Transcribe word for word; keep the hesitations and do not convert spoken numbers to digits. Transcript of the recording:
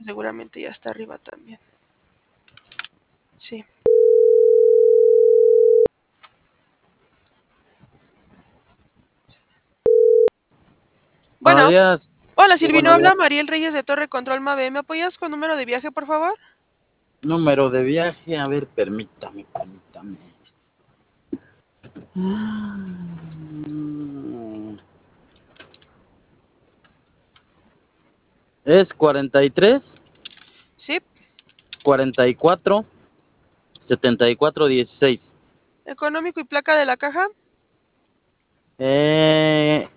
seguramente ya está arriba también. Sí. Buenos Bueno, días. hola Sí, Silvino, buenos días. habla Mariel Reyes de Torre Control Mave. ¿Me apoyas con número de viaje, por favor? Número de viaje, a ver, permítame, permítame. Mm, Es cuarenta y tres, Sí. cuarenta y cuatro, setenta y cuatro, dieciséis. Económico y placa de la caja. Eh,